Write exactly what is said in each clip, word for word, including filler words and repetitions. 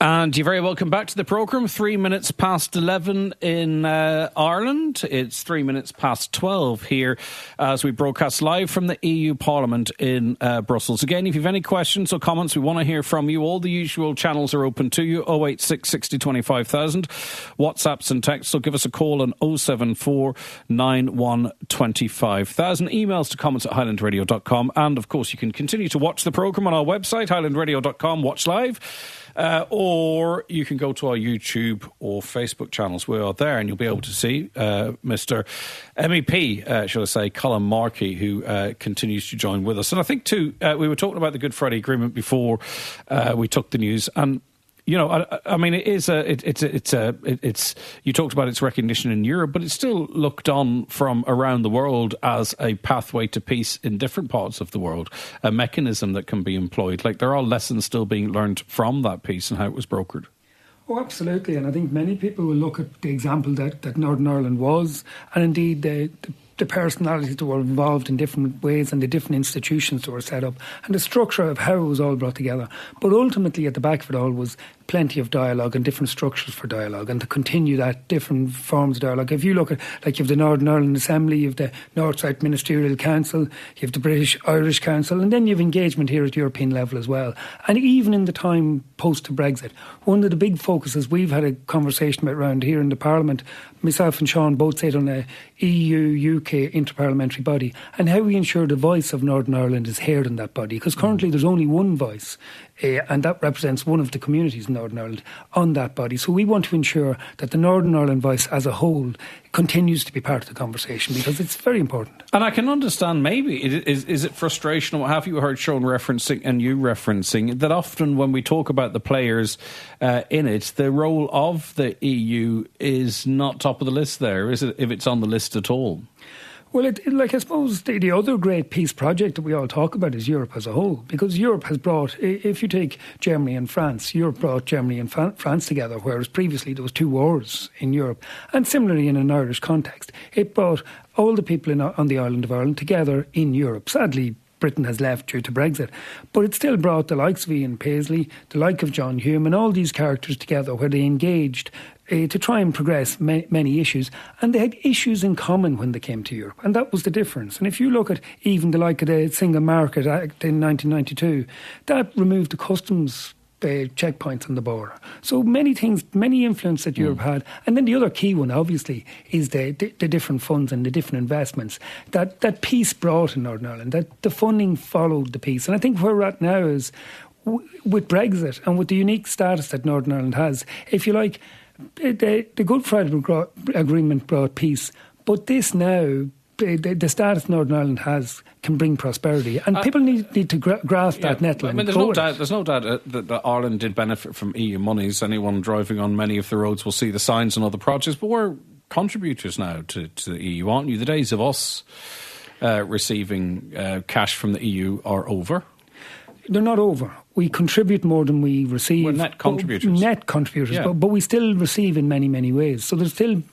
And you're very welcome back to the programme. Three minutes past eleven in uh, Ireland. It's three minutes past twelve here as we broadcast live from the E U Parliament in uh, Brussels. Again, if you have any questions or comments, we want to hear from you. All the usual channels are open to you. oh eight six, sixty, twenty-five thousand. WhatsApps and texts. So give us a call on oh seven four, nine one, twenty-five thousand. Emails to comments at highland radio dot com. And, of course, you can continue to watch the programme on our website, highland radio dot com. Watch live. Uh, or you can go to our YouTube or Facebook channels. We are there, and you'll be able to see uh, Mister M E P, uh, shall I say, Colin Markey, who uh, continues to join with us. And I think, too, uh, we were talking about the Good Friday Agreement before uh, we took the news, and you know, I, I mean, it is a, it, it's a, it's a, it, it's. You talked about its recognition in Europe, but it's still looked on from around the world as a pathway to peace in different parts of the world, a mechanism that can be employed. Like there are lessons still being learned from that peace and how it was brokered. Oh, absolutely, and I think many people will look at the example that, that Northern Ireland was, and indeed the. the the personalities that were involved in different ways and the different institutions that were set up and the structure of how it was all brought together. But ultimately at the back of it all was plenty of dialogue and different structures for dialogue, and to continue that different forms of dialogue. If you look at, like, you have the Northern Ireland Assembly, you have the North-South Ministerial Council, you have the British-Irish Council, and then you have engagement here at European level as well. And even in the time post-Brexit, one of the big focuses we've had a conversation about around here in the Parliament, myself and Sean both sit on a E U U K interparliamentary body, and how we ensure the voice of Northern Ireland is heard in that body, because currently there's only one voice, uh, and that represents one of the communities in Northern Ireland on that body. So we want to ensure that the Northern Ireland voice as a whole continues to be part of the conversation, because it's very important. And I can understand maybe, is, is it frustration or what have you heard Sean referencing and you referencing, that often when we talk about the players uh, in it, the role of the E U is not top of the list there, is it, if it's on the list at all? Well, it, it, like I suppose the, the other great peace project that we all talk about is Europe as a whole, because Europe has brought, if you take Germany and France, Europe brought Germany and Fa- France together, whereas previously there was two wars in Europe. And similarly in an Irish context, it brought all the people in, on the island of Ireland together in Europe. Sadly, Britain has left due to Brexit, but it still brought the likes of Ian Paisley, the like of John Hume, and all these characters together where they engaged uh, to try and progress ma- many issues, and they had issues in common when they came to Europe, and that was the difference. And if you look at even the like of the Single Market Act in nineteen ninety-two, that removed the customs Uh, checkpoints on the border. So many things, many influence that Europe mm. had. And then the other key one, obviously, is the, the, the different funds and the different investments that, that peace brought in Northern Ireland, that the funding followed the peace. And I think where we're at now is, w- with Brexit and with the unique status that Northern Ireland has, if you like, the, the Good Friday Agreement brought peace, but this now, the, the status Northern Ireland has can bring prosperity, and uh, people need, need to gra- grasp yeah, that nettle. I mean, there's no, doubt, there's no doubt that, that Ireland did benefit from E U monies. Anyone driving on many of the roads will see the signs and other projects, but we're contributors now to, to the E U, aren't you? The days of us uh, receiving uh, cash from the E U are over. They're not over. We contribute more than we receive. We're net contributors. Net contributors, yeah. but, but we still receive in many, many ways. So there's still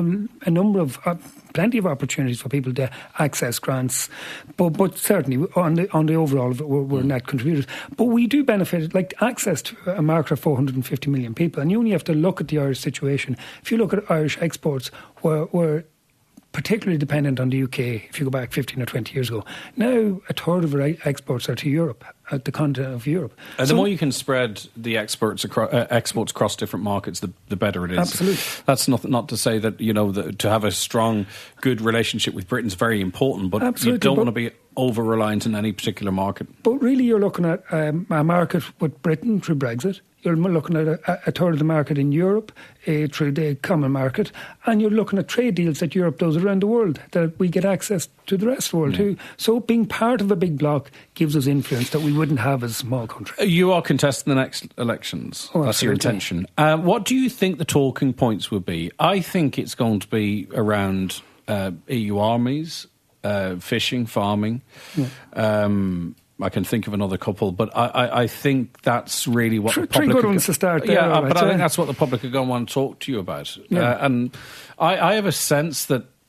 a number of, uh, plenty of opportunities for people to access grants. But but certainly, on the on the overall, we're, we're mm. net contributors. But we do benefit, like access to a market of four hundred fifty million people. And you only have to look at the Irish situation. If you look at Irish exports, where we're particularly dependent on the U K, if you go back fifteen or twenty years ago. Now a third of our exports are to Europe, at the continent of Europe. And so the more you can spread the exports across, uh, exports across different markets, the, the better it is. Absolutely. That's not not to say that, you know, the, to have a strong, good relationship with Britain is very important, but Absolutely, you don't want to be over-reliant in any particular market. But really you're looking at um, a market with Britain through Brexit. You're looking at a, a third of the market in Europe uh, through the common market, and you're looking at trade deals that Europe does around the world, that we get access to the rest of the world yeah. too. So being part of a big bloc gives us influence that we wouldn't have as a small country. You are contesting the next elections. Oh, That's your intention. Uh, what do you think the talking points would be? I think it's going to be around uh, E U armies, uh, fishing, farming. Yeah. Um, I can think of another couple, but I, I, I think that's really what three, the public... Three good ones to start there. Yeah, right, but yeah. I think that's what the public are going to want to talk to you about. Yeah. Uh, and I, I have a sense that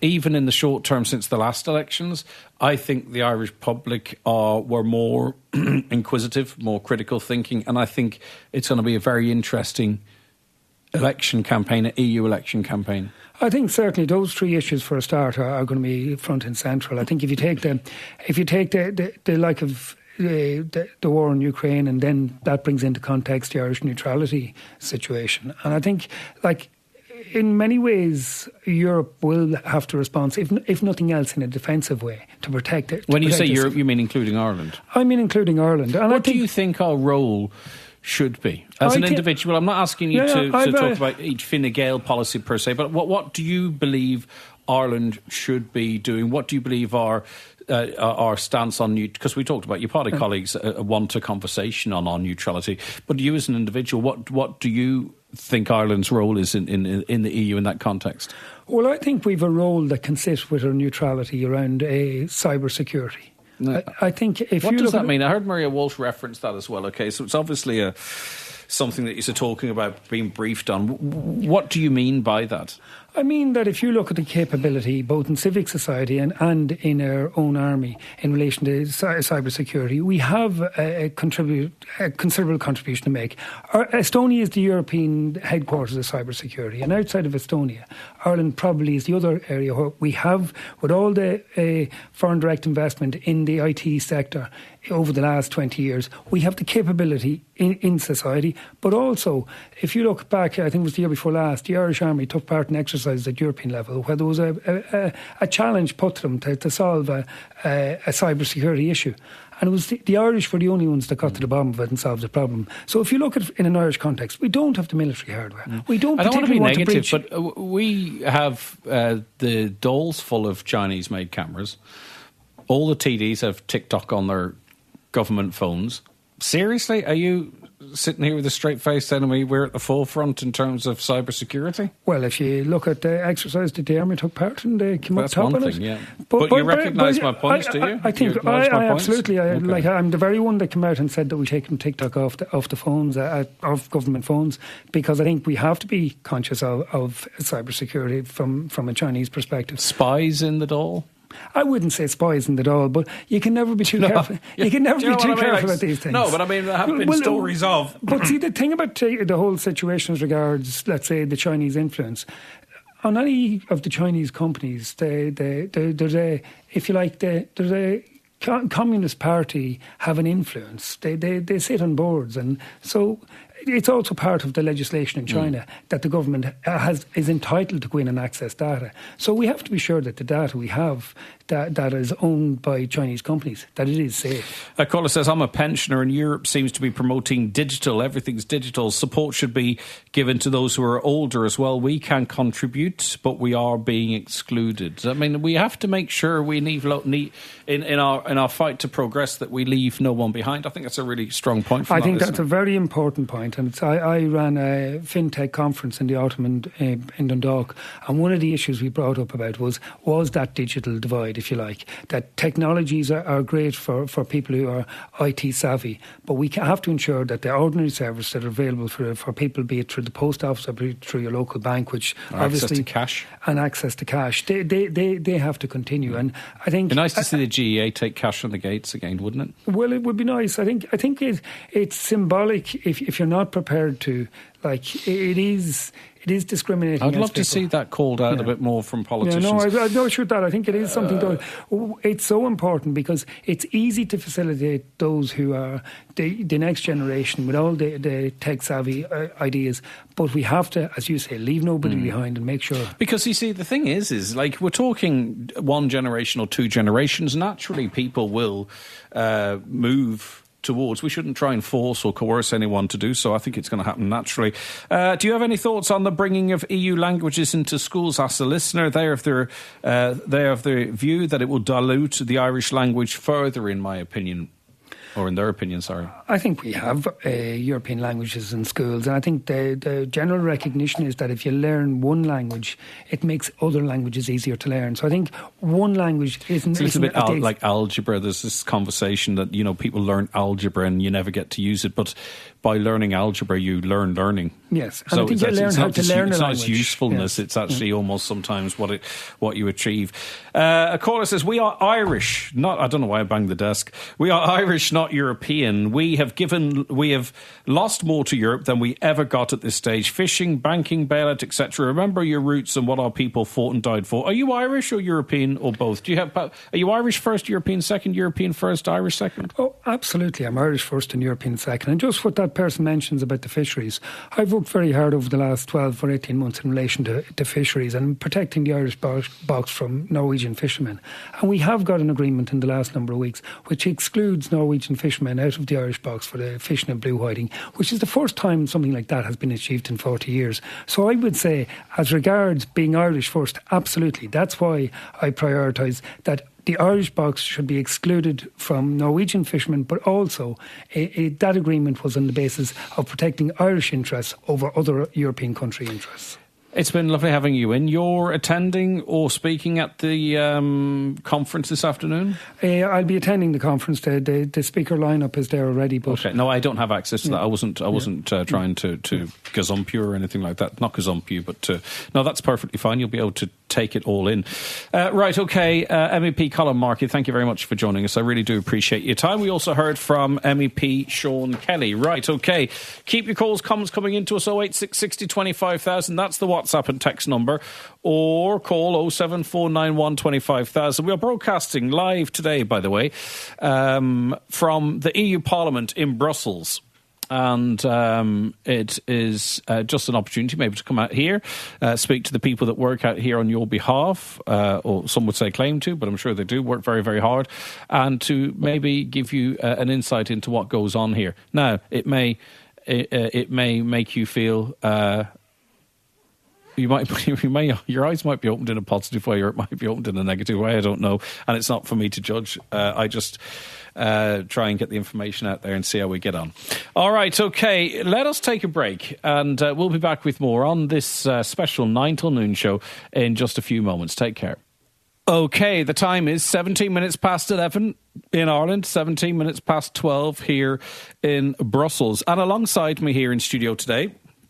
even in the short term since the last elections, I think the Irish public are were more inquisitive, more critical thinking, and I think it's going to be a very interesting election campaign, an E U election campaign. I think certainly those three issues for a start are, are going to be front and central. I think if you take the, if you take the, the, the like of the, the, the war in Ukraine, and then that brings into context the Irish neutrality situation, and I think like in many ways Europe will have to respond, if if nothing else, in a defensive way to protect it. When you say itself. Europe, you mean including Ireland? I mean including Ireland. And what I think, do you think our role should be as I an individual? I'm not asking you yeah, to, to I've, talk uh, about each Fine Gael policy per se, but what, what do you believe Ireland should be doing? What do you believe our uh, our stance on new? Because we talked about your party yeah. colleagues uh, want a conversation on our neutrality, but you as an individual, what what do you think Ireland's role is in, in, in the E U in that context? Well, I think we've a role that can sit with our neutrality around a cyber security. No. I, I think if what you does look that at mean? I heard Maria Walsh reference that as well. Okay, so it's obviously a something that you're talking about being briefed on. What do you mean by that? I mean that if you look at the capability both in civic society and, and in our own army in relation to cyber security, we have a, a, contribute, a considerable contribution to make. Our, Estonia is the European headquarters of cyber security, and outside of Estonia, Ireland probably is the other area where we have, with all the uh, foreign direct investment in the I T sector over the last twenty years, we have the capability in, in society. But also, if you look back, I think it was the year before last, the Irish Army took part in exercises at European level where there was a, a, a challenge put to them to, to solve a, a, a cyber security issue. And it was the, the Irish were the only ones that got to the bottom of it and solved the problem. So if you look at it in an Irish context, we don't have the military hardware. Mm. We don't I don't particularly want to be want negative, to breach. but we have uh, the dolls full of Chinese-made cameras. All the T Ds have TikTok on their government phones. Seriously, are you sitting here with a straight face telling me we're at the forefront in terms of cyber security? Well, if you look at the exercise that the Army took part in, they came That's up top one on thing, it. yeah. But, but, but you recognise my points, I, do you? I, I think you I, my I absolutely. I, okay. Like I'm the very one that came out and said that we taken TikTok off the, off the phones, uh, off government phones, because I think we have to be conscious of, of cyber security from from a Chinese perspective. Spies in the doll? I wouldn't say spies in the doll, but you can never be too no, careful. You can never be too I mean? careful like, about these things. No, but I mean, there have been well, stories of. But see, the thing about the whole situation as regards, let's say, the Chinese influence, on any of the Chinese companies, they, they, they, there's a, if you like, they, there's a Communist Party have an influence. They, they, they sit on boards, and so it's also part of the legislation in China mm. that the government has is entitled to go in and access data. So we have to be sure that the data we have that, that is owned by Chinese companies, that it is safe. A caller says, I'm a pensioner and Europe seems to be promoting digital. Everything's digital. Support should be given to those who are older as well. We can contribute, but we are being excluded. I mean, we have to make sure we leave in, in our in our fight to progress that we leave no one behind. I think that's a really strong point. From I that, think that's it? a very important point. And it's, I, I ran a FinTech conference in the autumn in, uh, in Dundalk, and one of the issues we brought up about was was that digital divide, if you like, that technologies are, are great for, for people who are I T savvy, but we have to ensure that the ordinary services that are available for for people, be it through the post office or be it through your local bank, which or obviously access to cash and access to cash, they they they, they have to continue. Mm. And I think it'd be nice to uh, see the G E A take cash on the gates again, wouldn't it? Well, it would be nice. I think I think it, it's symbolic if if you're not prepared to, like, it is. It is discriminating. I'd love people. to see that called out yeah. a bit more from politicians. Yeah, no, I, I don't shoot that. I think it is something uh, that it's so important because it's easy to facilitate those who are the, the next generation with all the, the tech savvy uh, ideas. But we have to, as you say, leave nobody mm. behind and make sure. Because you see, the thing is, is like we're talking one generation or two generations. Naturally, people will uh, move towards. We shouldn't try and force or coerce anyone to do so. I think it's going to happen naturally. Uh, do you have any thoughts on the bringing of E U languages into schools? Asked the listener. They have their uh, they have the view that it will dilute the Irish language further, in my opinion. Or in their opinion, sorry. I think we have uh, European languages in schools, and I think the, the general recognition is that if you learn one language, it makes other languages easier to learn. So I think one language isn't... It's a little bit al- ex- like algebra. There's this conversation that, you know, people learn algebra and you never get to use it. But by learning algebra, you learn learning. Yes, and so I think you learn how to just, learn It's a not its language. usefulness, Yes. it's actually yeah. almost sometimes what it what you achieve. Uh, a caller says, we are Irish, not, I don't know why I banged the desk. We are Irish, not European. We have given, we have lost more to Europe than we ever got at this stage. Fishing, banking, bailout, et cetera. Remember your roots and what our people fought and died for. Are you Irish or European or both? Do you have? Are you Irish first, European second, European first, Irish second? Oh, absolutely. I'm Irish first and European second. And just what that person mentions about the fisheries, I've worked very hard over the last twelve or eighteen months in relation to, to fisheries and protecting the Irish box, box from Norwegian fishermen. And we have got an agreement in the last number of weeks which excludes Norwegian fishermen out of the Irish box for the fishing and blue whiting, which is the first time something like that has been achieved in forty years. So I would say, as regards being Irish first, absolutely. That's why I prioritise that the Irish box should be excluded from Norwegian fishermen, but also a, a, that agreement was on the basis of protecting Irish interests over other European country interests. It's been lovely having you in. You're attending or speaking at the um, conference this afternoon? Uh, I'll be attending the conference. The, the, the speaker lineup is there already. But okay. No, I don't have access to yeah. that. I wasn't. I wasn't uh, trying to to gazump you or anything like that. Not gazump you, but uh, no, that's perfectly fine. You'll be able to take it all in. Uh, right. Okay. Uh, M E P Colin Markey, thank you very much for joining us. I really do appreciate your time. We also heard from M E P Sean Kelly. Right. Okay. Keep your calls, comments coming into us. oh eight six sixty twenty-five thousand. That's the WhatsApp and text number, or call oh seven four nine one twenty-five thousand. We are broadcasting live today, by the way, um, from the E U Parliament in Brussels. And um, it is uh, just an opportunity maybe to come out here, uh, speak to the people that work out here on your behalf, uh, or some would say claim to, but I'm sure they do work very, very hard, and to maybe give you uh, an insight into what goes on here. Now, it may it, uh, it may make you feel... Uh, You might, you may, your eyes might be opened in a positive way, or it might be opened in a negative way. I don't know, and it's not for me to judge. Uh, I just uh, try and get the information out there and see how we get on. All right, okay. Let us take a break, and uh, we'll be back with more on this uh, special nine till noon show in just a few moments. Take care. Okay, the time is seventeen minutes past eleven in Ireland, seventeen minutes past twelve here in Brussels, and alongside me here in studio today,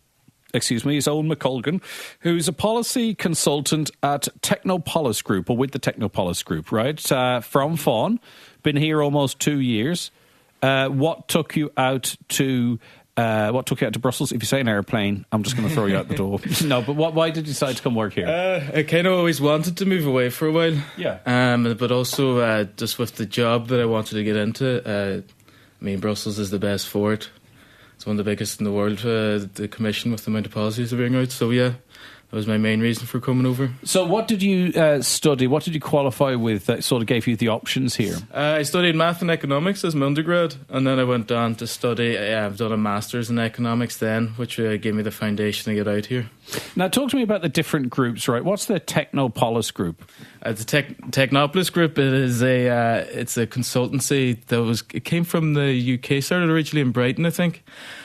excuse me, is Owen McColgan, who's a policy consultant at Technopolis Group, or with the Technopolis Group, right? Uh, from Fawn, been here almost two years. Uh, what took you out to uh, what took you out to Brussels? If you say an airplane, I'm just going to throw you out the door. No, but what, why did you decide to come work here? Uh, I kind of always wanted to move away for a while. Yeah. Um, but also uh, just with the job that I wanted to get into, uh, I mean, Brussels is the best for it. It's one of the biggest in the world, uh, the Commission, with the amount of policies that are being out. So, yeah, that was my main reason for coming over. So what did you uh, study? What did you qualify with that sort of gave you the options here? Uh, I studied math and economics as my undergrad, and then I went on to study, uh, I've done a master's in economics then, which uh, gave me the foundation to get out here. Now, talk to me about the different groups, right? What's the Technopolis Group? Uh, the Tech, Technopolis Group, it is a uh, it's a consultancy that was it came from the U K, started originally in Brighton, I think,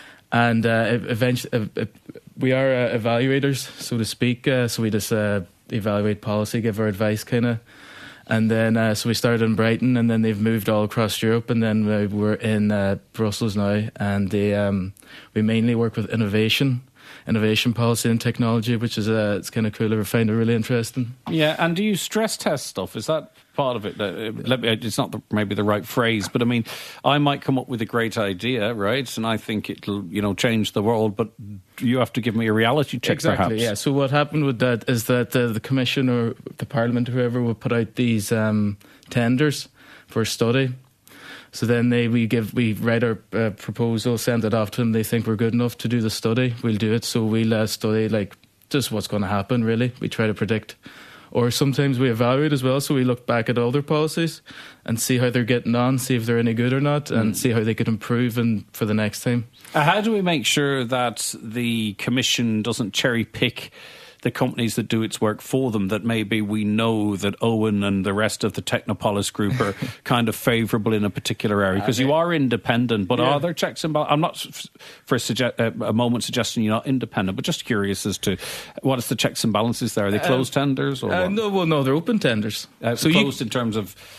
and uh, eventually uh, we are uh, evaluators, so to speak. Uh, so we just uh, evaluate policy, give our advice, kind of, and then uh, so we started in Brighton, and then they've moved all across Europe, and then uh, we're in uh, Brussels now, and they um, we mainly work with innovation. Innovation policy and technology, which is uh, it's kind of cool. I find it really interesting. Yeah, and do you stress test stuff? Is that part of it? Uh, let me, it's not the, maybe the right phrase, but I mean, I might come up with a great idea, right? And I think it'll, you know, change the world, but you have to give me a reality check, exactly, perhaps. Yeah. So what happened with that is that uh, the Commission or the Parliament, whoever, will put out these um, tenders for study. So then they we give we write our uh, proposal, send it off to them. They think we're good enough to do the study. We'll do it. So we'll uh, study like just what's going to happen. Really, we try to predict, or sometimes we evaluate as well. So we look back at all their policies and see how they're getting on, see if they're any good or not, and mm. see how they could improve and for the next time. Uh, how do we make sure that the Commission doesn't cherry pick the companies that do its work for them, that maybe we know that Owen and the rest of the Technopolis Group are kind of favourable in a particular area? Because you are independent, but yeah. Are there checks and balances? I'm not for a, suge- a moment suggesting you're not independent, but just curious as to what is the checks and balances there. Are they closed uh, tenders? Or uh, what? No, well, no, they're open tenders. Uh, so closed you, in terms of...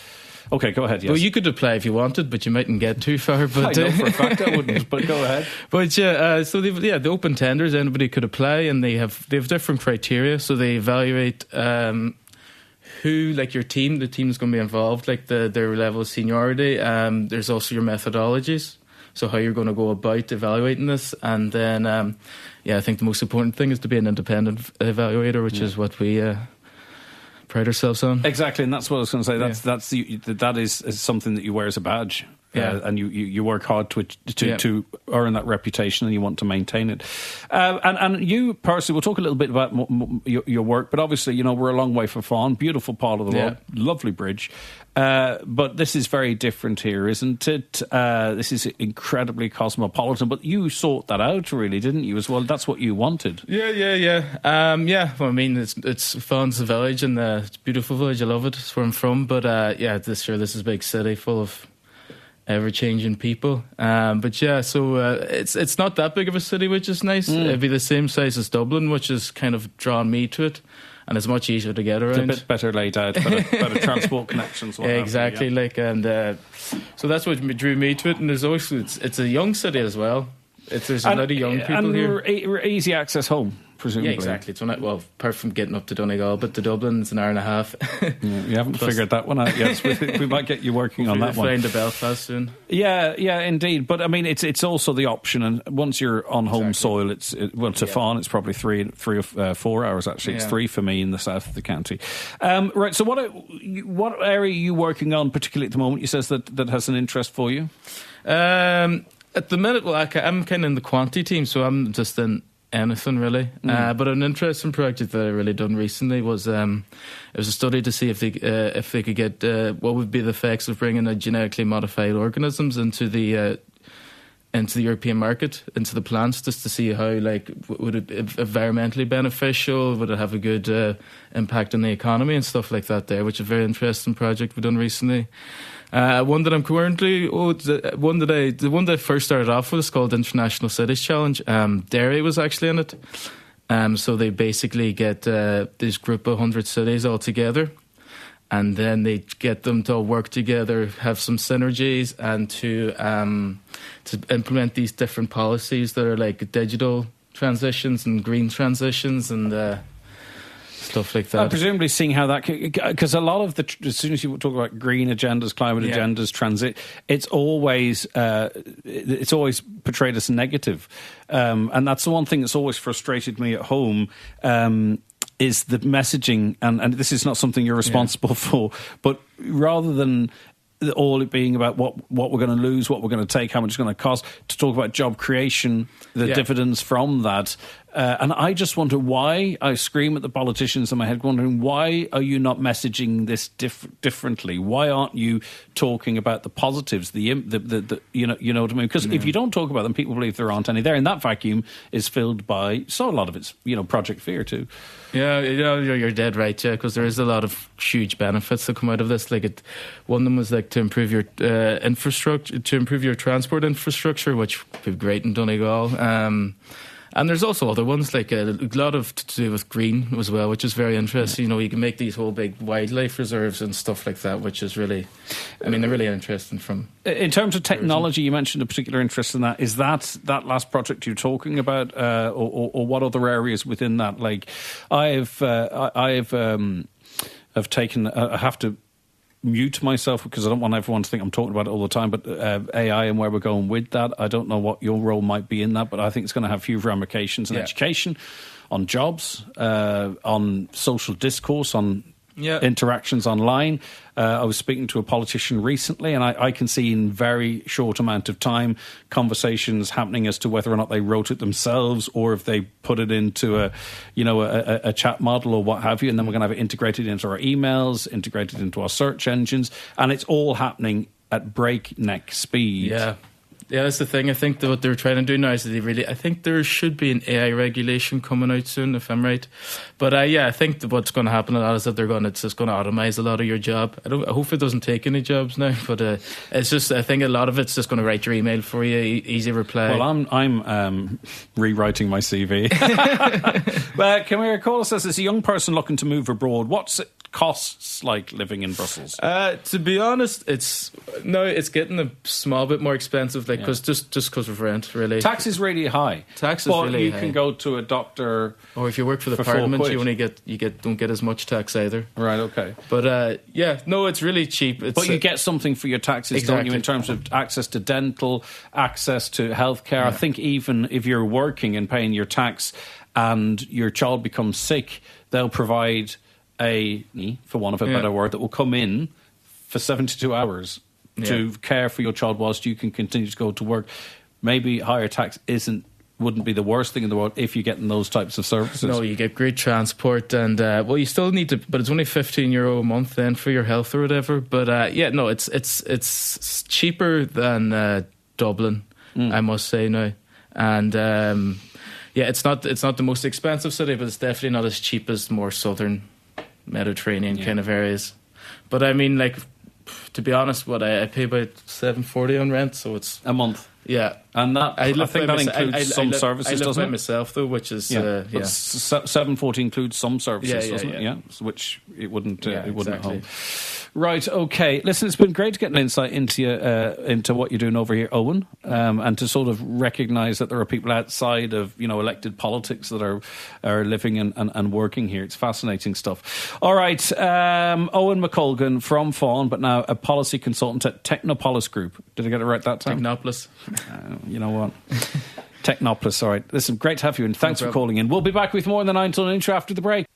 Okay, go ahead. Yes. Well, you could apply if you wanted, but you mightn't get too far. But I know for a fact I wouldn't. But go ahead. But yeah, uh, so they've, yeah, the open tenders, anybody could apply, and they have they have different criteria. So they evaluate um, who, like your team, the team's going to be involved, like the their level of seniority. Um, there's also your methodologies, so how you're going to go about evaluating this, and then um, yeah, I think the most important thing is to be an independent evaluator, which yeah. is what we. Uh, pride ourselves on. Exactly, and that's what I was going to say. That's yeah. that's the, that is, is something that you wear as a badge. Yeah, uh, and you, you, you work hard to to, yeah. to earn that reputation, and you want to maintain it. Uh, and and you personally, we'll talk a little bit about m- m- your, your work, but obviously, you know, we're a long way from Faughan, beautiful part of the world, yeah. lovely bridge. Uh, but this is very different here, isn't it? Uh, this is incredibly cosmopolitan. But you sought that out, really, didn't you? As well, that's what you wanted. Yeah, yeah, yeah, um, yeah. Well, I mean, it's it's Faughan's a village, and uh, it's a beautiful village. I love it. It's where I'm from. But uh, yeah, this year, this is a big city full of ever-changing people, um, but yeah, so uh, it's it's not that big of a city, which is nice. Mm. It'd be the same size as Dublin, which has kind of drawn me to it, and it's much easier to get around. It's a bit better laid out, better, better transport connections. Yeah, exactly. You, yeah. Like, and uh, so that's what drew me to it. And there's also it's, it's a young city as well. It's there's a lot of young people and here. And easy access home. Presumably. Yeah, exactly. It's one, well, apart from getting up to Donegal, but to Dublin, it's an hour and a half. Yeah, you haven't Plus, figured that one out yet. So we, we might get you working on that one. Flying to Belfast soon. Yeah, yeah, indeed. But I mean, it's it's also the option, and once you're on home exactly. soil, it's it, well to yeah. Faughan, it's probably three, three or uh, four hours. Actually, it's yeah. three for me in the south of the county. Um, right. So, what what area are you working on, particularly at the moment? You says that that has an interest for you. Um, at the minute, well, I, I'm kind of in the quantity team, so I'm just in. Anything really, mm. uh, but an interesting project that I really done recently was um, it was a study to see if they uh, if they could get uh, what would be the effects of bringing a genetically modified organisms into the uh, into the European market, into the plants, just to see how like would it be environmentally beneficial, would it have a good uh, impact on the economy and stuff like that. There, which is a very interesting project we've done recently. Uh, one that I'm currently, oh, the one that I, the one that I first started off with is called International Cities Challenge. Um, Derry was actually in it. Um, so they basically get uh, this group of one hundred cities all together, and then they get them to all work together, have some synergies, and to um, to implement these different policies that are like digital transitions and green transitions and uh, stuff like that. Uh, presumably seeing how that, because a lot of the, as soon as you talk about green agendas, climate yeah. agendas, transit, it's always uh, it's always portrayed as negative, um, and that's the one thing that's always frustrated me at home. Um, is the messaging, and, and this is not something you're responsible yeah. for, but rather than all it being about what, what we're going to lose, what we're going to take, how much it's going to cost, to talk about job creation, the yeah. dividends from that. Uh, and I just wonder why, I scream at the politicians in my head, wondering why are you not messaging this diff- differently? Why aren't you talking about the positives, the, the, the, the you know you know what I mean? Because yeah. if you don't talk about them, people believe there aren't any there. And that vacuum is filled by, so a lot of it's, you know, Project Fear too. Yeah, you know, you're dead right, yeah, because there is a lot of huge benefits that come out of this. Like, it, one of them was like to improve your uh, infrastructure, to improve your transport infrastructure, which would be great in Donegal. Um, and there's also other ones, like a, a lot of to do with green as well, which is very interesting. You know, you can make these whole big wildlife reserves and stuff like that, which is really, I mean, they're really interesting. From in terms of technology, you mentioned a particular interest in that. Is that that last project you're talking about, uh, or, or, or what other areas within that? Like, I've uh, I've um, have taken. Uh, I have to mute myself because I don't want everyone to think I'm talking about it all the time, but uh, A I and where we're going with that, I don't know what your role might be in that, but I think it's going to have huge ramifications in yeah. education, on jobs, uh, on social discourse, on yeah. interactions online. Uh, I was speaking to a politician recently, and I, I can see in very short amount of time conversations happening as to whether or not they wrote it themselves or if they put it into a, you know, a, a chat model or what have you, and then we're going to have it integrated into our emails, integrated into our search engines, and it's all happening at breakneck speed. Yeah. Yeah, that's the thing. I think that what they're trying to do now is they really, I think there should be an A I regulation coming out soon, if I'm right. But uh, yeah, I think that what's going to happen a lot is that they're going to, it's just going to automize a lot of your job. I don't. I hope it doesn't take any jobs now, but uh, it's just, I think a lot of it's just going to write your email for you, e- easy reply. Well, I'm I'm um, rewriting my C V. But can we recall us as a young person looking to move abroad? What's it costs like living in Brussels? Uh, to be honest, it's no, it's getting a small bit more expensive, like because yeah. just just because of rent, really. Tax is really high. Tax is but really you high. can go to a doctor, or if you work for the for parliament, you only get you get don't get as much tax either. Right. Okay. But uh, yeah, no, it's really cheap. It's, but you uh, get something for your taxes, exactly. don't you? In terms of access to dental, access to healthcare. Yeah. I think even if you're working and paying your tax, and your child becomes sick, they'll provide a, for want of a yeah. better word, that will come in for seventy-two hours yeah. to care for your child whilst you can continue to go to work. Maybe higher tax isn't wouldn't be the worst thing in the world if you're getting those types of services. No, you get great transport, and uh, well, you still need to, but it's only fifteen euro a month then for your health or whatever. But uh, yeah, no, it's it's it's cheaper than uh, Dublin, mm. I must say now, and. Um, Yeah, it's not it's not the most expensive city, but it's definitely not as cheap as more southern Mediterranean yeah. kind of areas. But I mean, like, to be honest, what I, I pay about seven forty on rent, so it's a month. Yeah, and that I, I think that myself, includes I, I, some I live, services. I live doesn't by it? myself though, which is yeah, uh, yeah. seven forty includes some services, yeah, yeah, doesn't yeah. it? Yeah, which it wouldn't. Uh, yeah, it wouldn't exactly. hold. Right, okay. Listen, it's been great to get an insight into uh, into what you're doing over here, Owen, um, and to sort of recognise that there are people outside of, you know, elected politics that are are living and, and, and working here. It's fascinating stuff. All right, um, Owen McColgan from Fawn, but now a policy consultant at Technopolis Group. Did I get it right that time? Technopolis. Uh, you know what? Technopolis, all right. Listen, great to have you, and thanks no for calling in. We'll be back with more in the nine till intro after the break.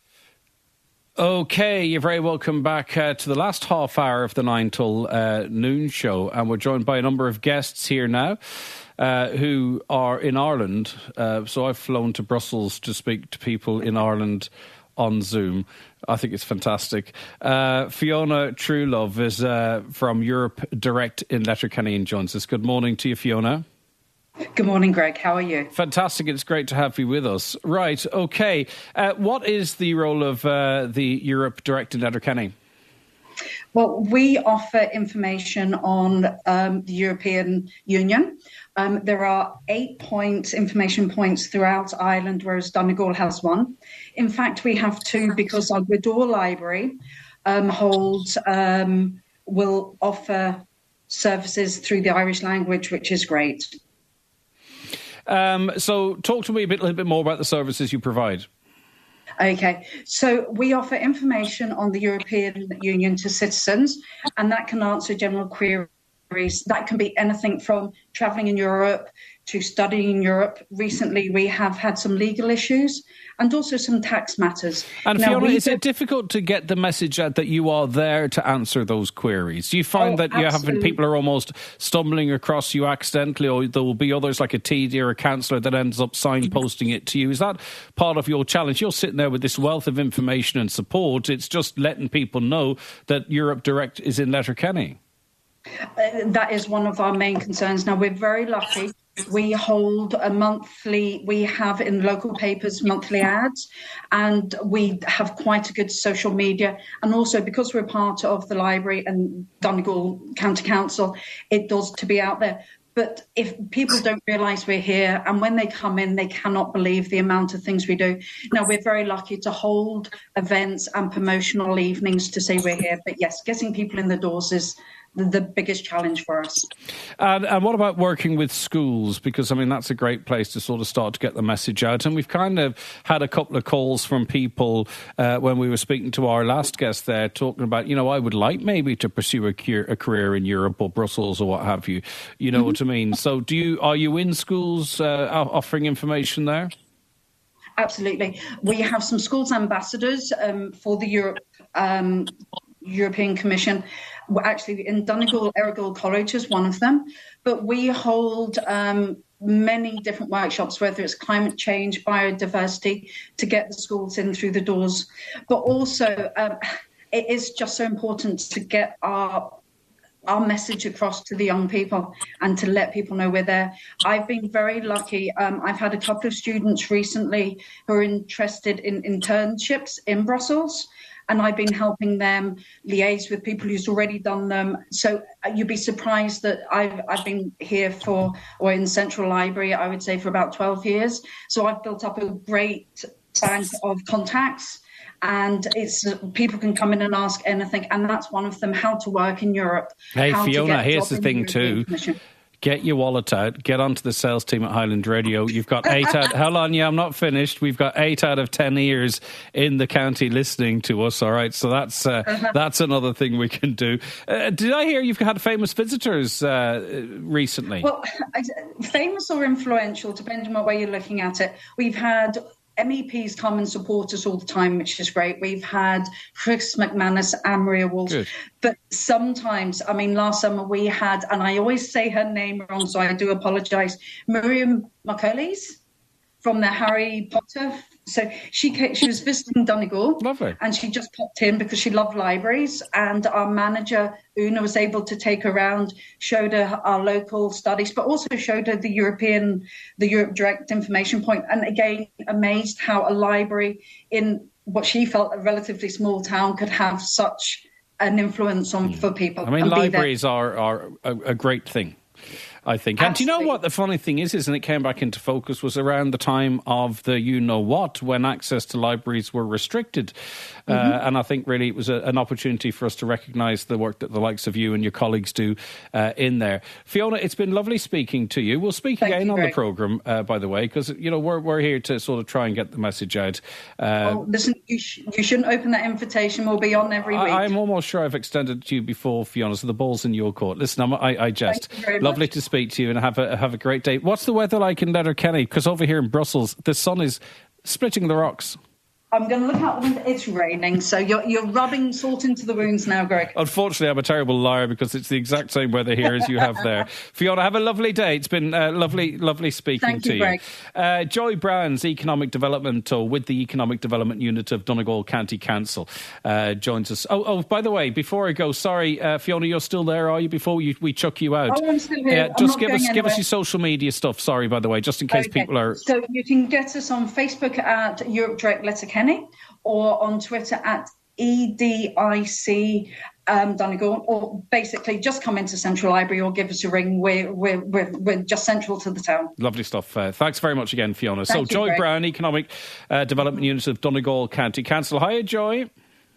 Okay, you're very welcome back uh, to the last half hour of the nine till uh, noon show, and we're joined by a number of guests here now uh, who are in Ireland. Uh, so I've flown to Brussels to speak to people in Ireland on Zoom. I think it's fantastic. Uh, Fiona Truelove is uh, from Europe Direct in Letterkenny and joins us. Good morning to you, Fiona. Good morning, Greg. How are you? Fantastic. It's great to have you with us. Right. Okay. Uh, what is the role of uh, the Europe Direct in Letterkenny? Well, we offer information on um, the European Union. Um, there are eight points, information points throughout Ireland, whereas Donegal has one. In fact, we have two because our Gweedore Library um, holds, um, will offer services through the Irish language, which is great. Um, so talk to me a bit, little bit more about the services you provide. Okay, so we offer information on the European Union to citizens, and that can answer general queries. That can be anything from travelling in Europe to studying in Europe. Recently, we have had some legal issues and also some tax matters. And now, Fiona, is do- it difficult to get the message out that you are there to answer those queries? Do you find oh, that you absolutely. have people are almost stumbling across you accidentally, or there will be others like a T D or a councillor that ends up signposting it to you? Is that part of your challenge? You're sitting there with this wealth of information and support. It's just letting people know that Europe Direct is in Letterkenny. Uh, that is one of our main concerns. Now, we're very lucky. We hold a monthly, we have in local papers monthly ads, and we have quite a good social media. And also because we're part of the library and Donegal County Council, it does to be out there. But if people don't realise we're here, and when they come in, they cannot believe the amount of things we do. Now, we're very lucky to hold events and promotional evenings to say we're here. But yes, getting people in the doors is the biggest challenge for us. And, and what about working with schools? Because, I mean, that's a great place to sort of start to get the message out. And we've kind of had a couple of calls from people uh, when we were speaking to our last guest there, talking about, you know, I would like maybe to pursue a, cure, a career in Europe or Brussels or what have you. You know mm-hmm. what I mean? So do you are you in schools uh, offering information there? Absolutely. We have some schools ambassadors um, for the Europe um, European Commission. Actually, in Donegal, Errigal College is one of them. But we hold um, many different workshops, whether it's climate change, biodiversity, to get the schools in through the doors. But also, um, it is just so important to get our our message across to the young people and to let people know we're there. I've been very lucky. Um, I've had a couple of students recently who are interested in internships in Brussels, and I've been helping them liaise with people who's already done them. So you'd be surprised that I've I've been here for, or in Central Library, I would say for about twelve years. So I've built up a great bank of contacts And it's people can come in and ask anything, and that's one of them: how to work in Europe. Hey, how Fiona, to get here's the thing too. Get your wallet out, get onto the sales team at Highland Radio. You've got eight out, hold on, yeah, I'm not finished. We've got eight out of ten ears in the county listening to us, all right? So that's uh, uh-huh. that's another thing we can do. Uh, did I hear you've had famous visitors uh, recently? Well, famous or influential, depending on what way you're looking at it. We've had M E Ps come and support us all the time, which is great. We've had Chris McManus and Maria Walsh. Good. But sometimes, I mean, last summer we had, and I always say her name wrong, so I do apologise, Miriam McCulleys from the Harry Potter. So she came, she was visiting Donegal. Lovely. And she just popped in because she loved libraries. And our manager, Una, was able to take her around, showed her our local studies, but also showed her the European, the Europe Direct Information Point. And again, amazed how a library in what she felt a relatively small town could have such an influence on for people. I mean, libraries are, are a, a great thing, I think. And do you know what the funny thing is, is, and it came back into focus, was around the time of the you-know-what, when access to libraries were restricted. Mm-hmm. Uh, and I think really it was a, an opportunity for us to recognise the work that the likes of you and your colleagues do uh, in there. Fiona, it's been lovely speaking to you. We'll speak Thank again on Greg. the programme, uh, by the way, because, you know, we're we're here to sort of try and get the message out. Uh, oh, listen, you, sh- you shouldn't open that invitation. We'll be on every week. I, I'm almost sure I've extended it to you before, Fiona, so the ball's in your court. Listen, I'm, I, I jest. Lovely much. to speak to you, and have a have a great day. What's the weather like in Letterkenny? Because over here in Brussels, the sun is splitting the rocks. I'm going to look out the window. It's raining, so you're you're rubbing salt into the wounds now, Greg. Unfortunately, I'm a terrible liar because it's the exact same weather here as you have there. Fiona, have a lovely day. It's been uh, lovely, lovely speaking Thank to you, Greg. you. Uh, Joy Brown's Economic Development, or with the Economic Development Unit of Donegal County Council, uh, joins us. Oh, oh, by the way, before I go, sorry, uh, Fiona, you're still there, are you? Before you, we chuck you out. Oh, I'm still here. Yeah, I'm just not give going us anywhere. give us your social media stuff. Sorry, by the way, just in case okay. people are. So you can get us on Facebook at Europe Direct Letterkenny, or on Twitter at E D I C um, Donegal, or basically just come into Central Library or give us a ring. We're, we're, we're, we're just central to the town. Lovely stuff. Uh, thanks very much again, Fiona. Thank so you, Joy Greg. Brown, Economic uh, Development Unit of Donegal County Council. Hiya, Joy.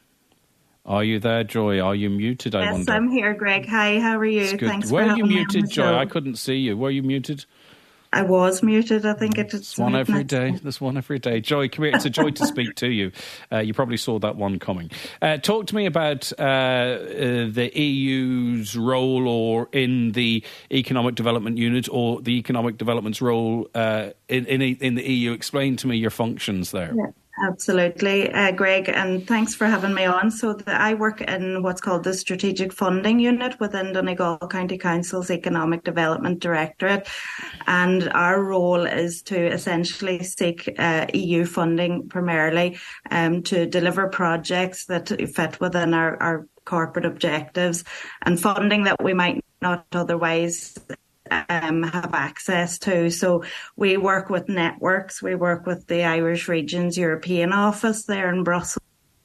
Are you there, Joy? Are you muted, I yes, wonder? Yes, I'm here, Greg. Hi, how are you? Thanks Were for you having muted, me on the Joy? show. I couldn't see you. Were you muted? I was muted. I think it's There's one every day. There's one every day. Joy, come here. It's a joy to speak to you. Uh, you probably saw that one coming. Uh, talk to me about uh, uh, the E U's role, or in the Economic Development Unit, or the Economic Development's role uh, in, in in the E U. Explain to me your functions there. Yeah. Absolutely, uh, Greg, and thanks for having me on. So the, I work in what's called the Strategic Funding Unit within Donegal County Council's Economic Development Directorate, and our role is to essentially seek uh, E U funding primarily um, to deliver projects that fit within our, our corporate objectives, and funding that we might not otherwise Um, have access to. So we work with networks. We work with the Irish Region's European office there in Brussels,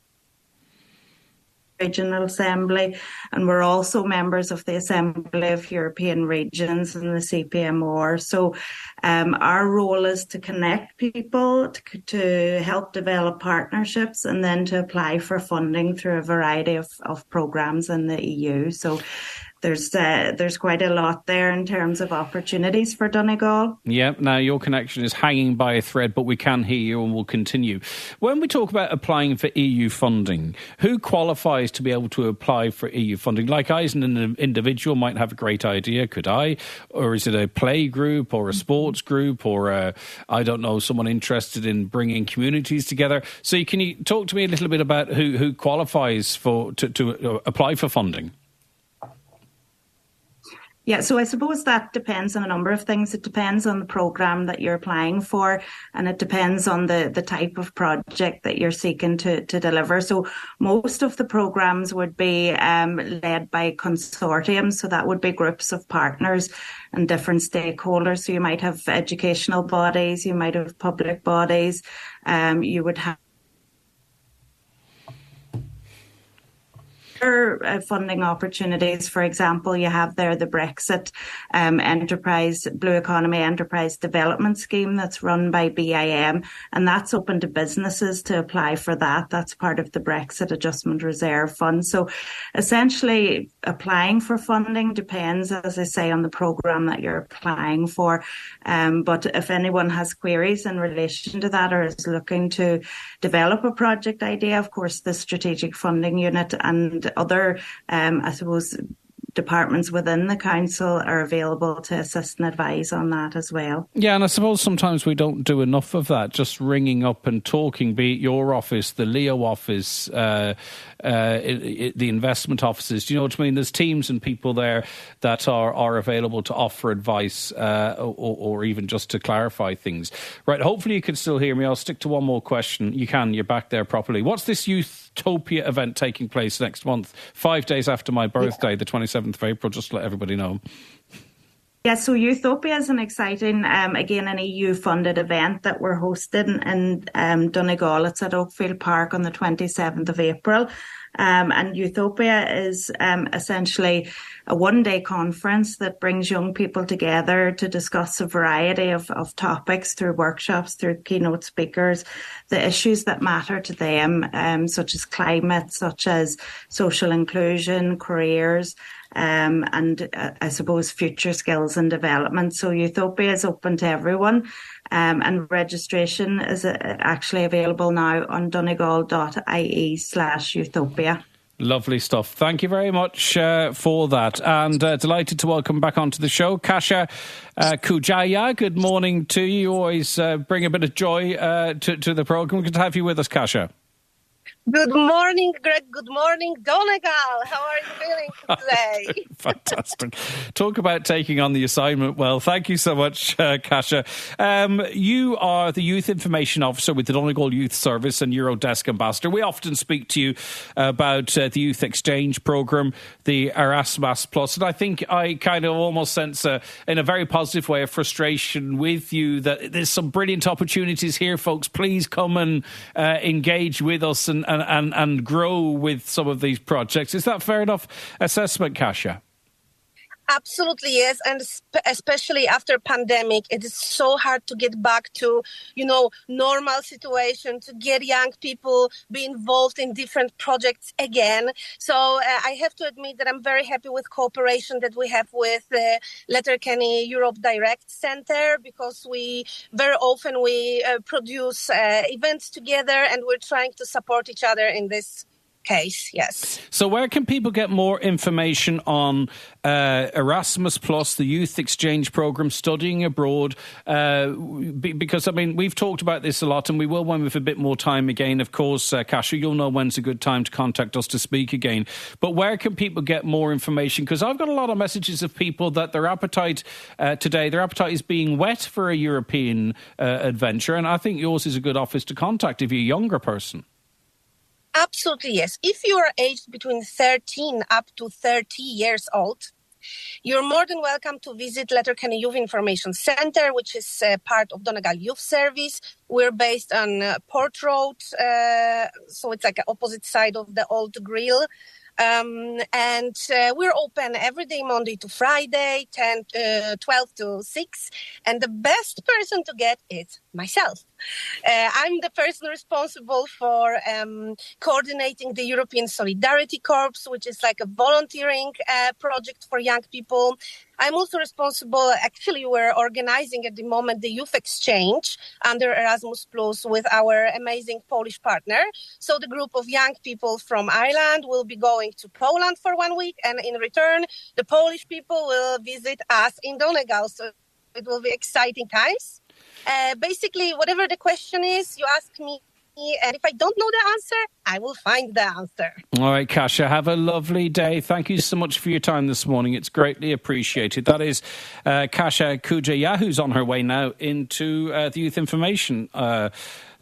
Regional Assembly, and we're also members of the Assembly of European Regions and the C P M R. So um, our role is to connect people, to, to help develop partnerships, and then to apply for funding through a variety of, of programmes in the E U. So There's uh, there's quite a lot there in terms of opportunities for Donegal. Yeah, now your connection is hanging by a thread, but we can hear you and we'll continue. When we talk about applying for E U funding, who qualifies to be able to apply for E U funding? Like I, as an individual, might have a great idea, could I? Or is it a play group or a sports group or, a, I don't know, someone interested in bringing communities together? So can you talk to me a little bit about who, who qualifies for to, to apply for funding? Yeah, so I suppose that depends on a number of things. It depends on the programme that you're applying for, and it depends on the, the type of project that you're seeking to, to deliver. So most of the programmes would be um, led by consortiums, so that would be groups of partners and different stakeholders. So you might have educational bodies, you might have public bodies, um, you would have uh, funding opportunities. For example, you have there the Brexit um, Enterprise, Blue Economy Enterprise Development Scheme that's run by B I M, and that's open to businesses to apply for that. That's part of the Brexit Adjustment Reserve Fund. So essentially, applying for funding depends, as I say, on the programme that you're applying for. Um, but if anyone has queries in relation to that or is looking to develop a project idea, of course, the Strategic Funding Unit and other, um, I suppose, departments within the council are available to assist and advise on that as well. Yeah, and I suppose sometimes we don't do enough of that, just ringing up and talking, be it your office, the Leo office, uh, uh, it, it, the investment offices. Do you know what I mean? There's teams and people there that are, are available to offer advice uh, or, or even just to clarify things. Right, hopefully you can still hear me. I'll stick to one more question. You can, you're back there properly. What's this Youthopia event taking place next month, five days after my birthday, yeah. the twenty-seventh of April, just to let everybody know? Yeah, so Youthopia is an exciting, um, again, an E U-funded event that we're hosting in um, Donegal. It's at Oakfield Park on the twenty-seventh of April. Um, and Youthopia is um, essentially a one-day conference that brings young people together to discuss a variety of, of topics through workshops, through keynote speakers, the issues that matter to them, um, such as climate, such as social inclusion, careers, Um, and uh, I suppose future skills and development. So Youthopia is open to everyone, um, and registration is uh, actually available now on donegal.ie slash Youthopia. Lovely stuff. Thank you very much uh, for that. And uh, delighted to welcome back onto the show Kasia uh, Kujaya. Good morning to you. You always uh, bring a bit of joy uh, to, to the programme. Good to have you with us, Kasia. Good morning, Greg. Good morning, Donegal. How are you feeling today? Fantastic. Talk about taking on the assignment well. Thank you so much, uh, Kasia. Um, you are the Youth Information Officer with the Donegal Youth Service and Eurodesk Ambassador. We often speak to you about uh, the Youth Exchange Programme, the Erasmus Plus, and I think I kind of almost sense, a, in a very positive way, a frustration with you that there's some brilliant opportunities here, folks. Please come and uh, engage with us and And, and, and grow with some of these projects. Is that fair enough assessment, Kasia? Absolutely, yes. And especially after pandemic, it is so hard to get back to, you know, normal situation, to get young people be involved in different projects again. So uh, I have to admit that I'm very happy with cooperation that we have with the Letterkenny Europe Direct Center, because we very often we uh, produce uh, events together, and we're trying to support each other in this case, yes. So where can people get more information on uh, Erasmus Plus, the Youth Exchange Programme, studying abroad? Uh, be, because, I mean, we've talked about this a lot, and we will when we've a bit more time again. Of course, uh, Kasia, you'll know when's a good time to contact us to speak again. But where can people get more information? Because I've got a lot of messages of people that their appetite uh, today, their appetite is being whet for a European uh, adventure, and I think yours is a good office to contact if you're a younger person. Absolutely, yes. If you are aged between thirteen up to thirty years old, you're more than welcome to visit Letterkenny Youth Information Centre, which is uh, part of Donegal Youth Service. We're based on uh, Port Road, uh, so it's like the opposite side of the old grill. Um, and uh, we're open every day, Monday to Friday, ten, uh, twelve to six. And the best person to get is myself. Uh, I'm the person responsible for um, coordinating the European Solidarity Corps, which is like a volunteering uh, project for young people. I'm also responsible, actually, we're organizing at the moment the Youth Exchange under Erasmus Plus with our amazing Polish partner. So the group of young people from Ireland will be going to Poland for one week, and in return, the Polish people will visit us in Donegal. So it will be exciting times. Uh, basically, whatever the question is, you ask me, and if I don't know the answer, I will find the answer. All right, Kasia, have a lovely day. Thank you so much for your time this morning. It's greatly appreciated. That is uh, Kasia Kujaya, who's on her way now into uh, the Youth Information uh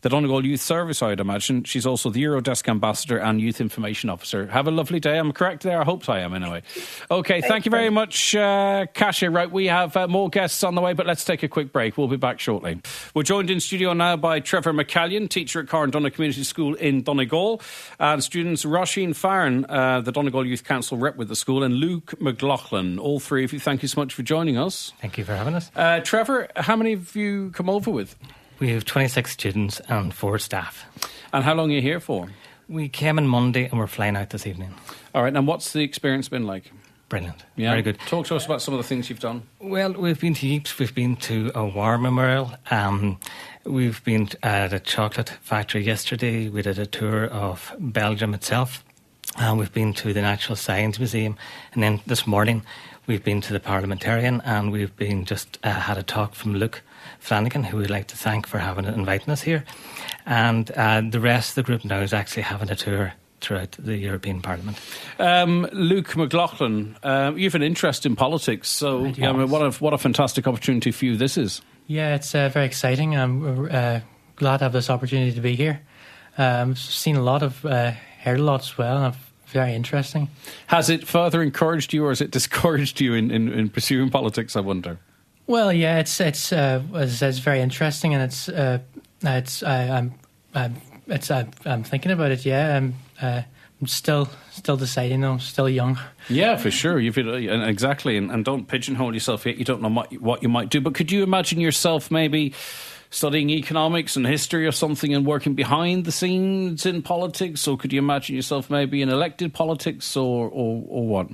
the Donegal Youth Service, I'd imagine. She's also the Eurodesk Ambassador and Youth Information Officer. Have a lovely day. I'm correct there? I hope I am, anyway. OK, thank you very much, uh, Kasia. Right, we have uh, more guests on the way, but let's take a quick break. We'll be back shortly. We're joined in studio now by Trevor McCallion, teacher at Carndonagh Community School in Donegal, and students Roisin Farron, uh, the Donegal Youth Council rep with the school, and Luke McLaughlin. All three of you, thank you so much for joining us. Thank you for having us. Uh, Trevor, how many have you come over with? We have twenty-six students and four staff. And how long are you here for? We came on Monday and we're flying out this evening. All right, and what's the experience been like? Brilliant. Yeah. Very good. Talk to us about some of the things you've done. Well, we've been to heaps. We've been to a war memorial. Um, we've been at a chocolate factory yesterday. We did a tour of Belgium itself. And we've been to the Natural Science Museum. And then this morning we've been to the Parliamentarian, and we've been just uh, had a talk from Luke Flanagan, who we'd like to thank for having inviting us here. And uh, the rest of the group now is actually having a tour throughout the European Parliament. Um, Luke McLaughlin, uh, you have an interest in politics, so Right, yeah, I mean, what a what a fantastic opportunity for you this is. Yeah, it's uh, very exciting. I'm uh, glad to have this opportunity to be here. Um, I've seen a lot of, uh, heard a lot as well, and very interesting. Has it further encouraged you, or has it discouraged you in, in, in pursuing politics, I wonder? Well, yeah, it's it's uh, as I said, it's very interesting, and it's uh, it's I, I'm I'm it's I, I'm thinking about it. Yeah, I'm uh, I'm still still deciding. I'm still young. Yeah, for sure. You've exactly, and, and don't pigeonhole yourself yet. You don't know what what you might do, but could you imagine yourself maybe studying economics and history or something and working behind the scenes in politics, or could you imagine yourself maybe in elected politics, or or, or what?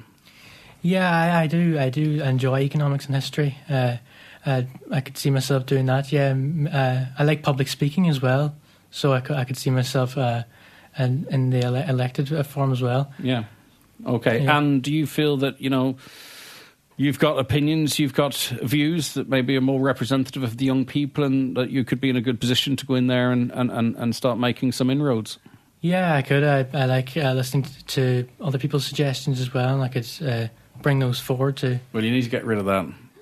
Yeah, I, I do. I do enjoy economics and history. Uh, uh, I could see myself doing that. Yeah, uh, I like public speaking as well, so I could, I could see myself uh, in, in the ele- elected form as well. Yeah. Okay. Yeah. And do you feel that, you know, you've got opinions, you've got views that maybe are more representative of the young people, and that you could be in a good position to go in there and, and, and, and start making some inroads? Yeah, I could. I, I like uh, listening to other people's suggestions as well, and I could uh, bring those forward too. Well, you need to get rid of that.